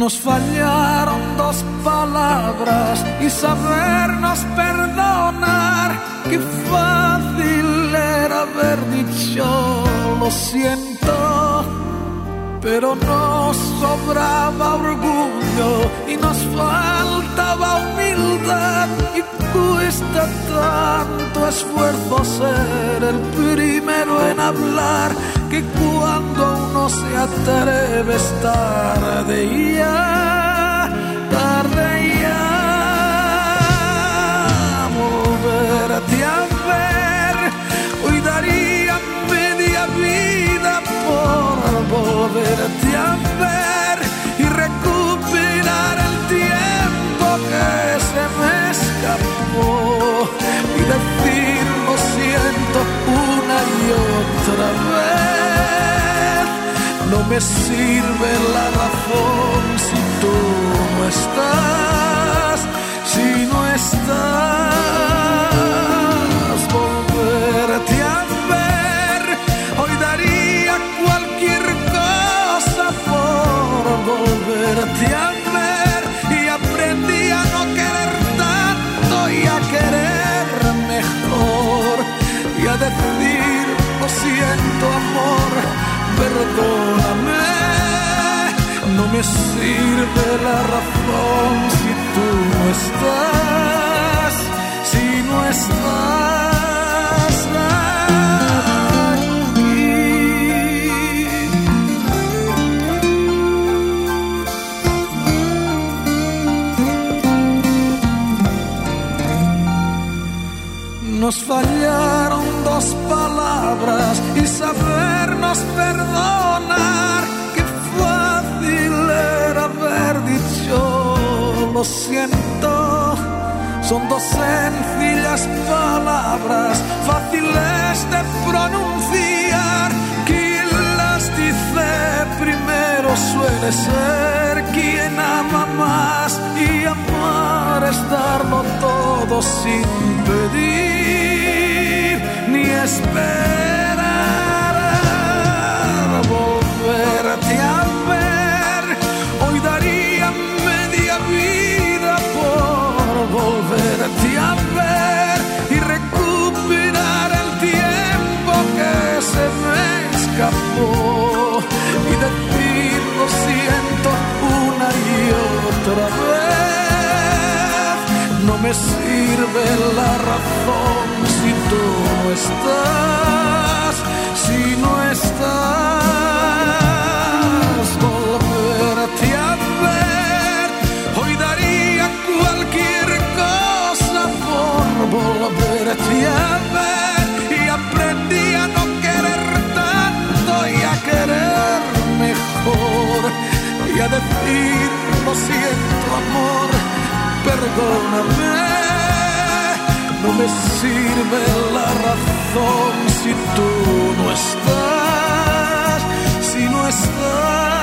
Nos fallaron dos palabras y sabernos perdonar. Qué fácil era haber dicho lo siento, pero nos sobraba orgullo y nos faltaba humildad. Y cuesta tanto esfuerzo ser el primero en hablar, que cuando uno se atreve es tarde ya, tarde ya. Volverte a ver, hoy daría media vida por volverte a ver y recuperar el tiempo que se me escapó y decir lo siento una y otra vez. No me sirve la razón si tú no estás, si no estás. Volverte a ver, hoy daría cualquier cosa por volverte a ver. Y aprendí a no querer tanto y a querer mejor y a decir lo siento amor, perdóname. No me sirve la razón si tú no estás, si no estás aquí. Nos fallaron dos palabras y sabernos perdonar. Qué fácil era haber dicho lo siento. Son dos sencillas palabras, fáciles de pronunciar. Quien las dice primero suele ser quien ama más, y amar es darlo todo sin pedir ni esperar. Volverte a ver, hoy daría media vida por volverte a ver y recuperar el tiempo que se me escapó y decir lo siento una y otra vez. No me sirve la razón si tú no estás, si no estás. Volverte a ver, hoy daría cualquier cosa por volverte a ver. Y aprendí a no querer tanto y a querer mejor y a decir lo siento amor, perdóname. No me sirve la razón si tú no estás, si no estás.